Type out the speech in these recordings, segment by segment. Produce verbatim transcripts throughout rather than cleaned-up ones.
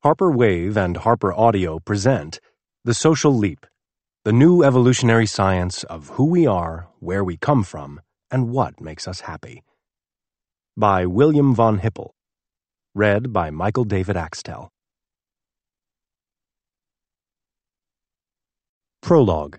Harper Wave and Harper Audio present The Social Leap, the new evolutionary science of who we are, where we come from, and what makes us happy. By William von Hippel. Read by Michael David Axtell. Prologue.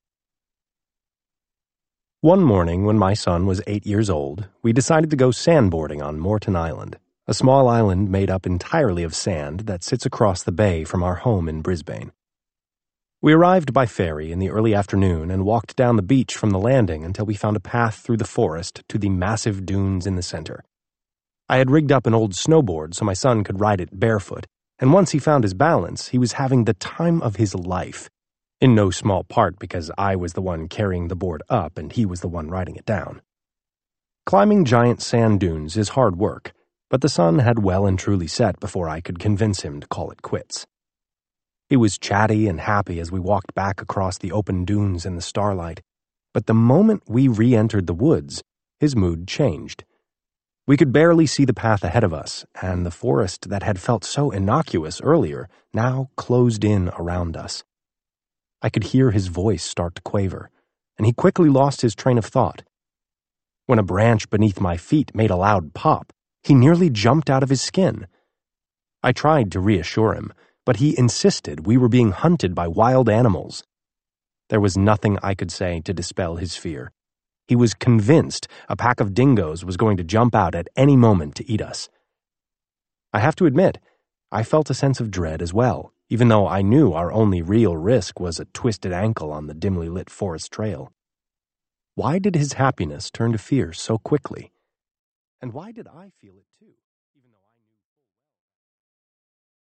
One morning when my son was eight years old, we decided to go sandboarding on Moreton Island, a small island made up entirely of sand that sits across the bay from our home in Brisbane. We arrived by ferry in the early afternoon and walked down the beach from the landing until we found a path through the forest to the massive dunes in the center. I had rigged up an old snowboard so my son could ride it barefoot, and once he found his balance, he was having the time of his life, in no small part because I was the one carrying the board up and he was the one riding it down. Climbing giant sand dunes is hard work, but the sun had well and truly set before I could convince him to call it quits. He was chatty and happy as we walked back across the open dunes in the starlight, but the moment we re-entered the woods, his mood changed. We could barely see the path ahead of us, and the forest that had felt so innocuous earlier now closed in around us. I could hear his voice start to quaver, and he quickly lost his train of thought. When a branch beneath my feet made a loud pop, he nearly jumped out of his skin. I tried to reassure him, but he insisted we were being hunted by wild animals. There was nothing I could say to dispel his fear. He was convinced a pack of dingoes was going to jump out at any moment to eat us. I have to admit, I felt a sense of dread as well, even though I knew our only real risk was a twisted ankle on the dimly lit forest trail. Why did his happiness turn to fear so quickly? And why did I feel it too?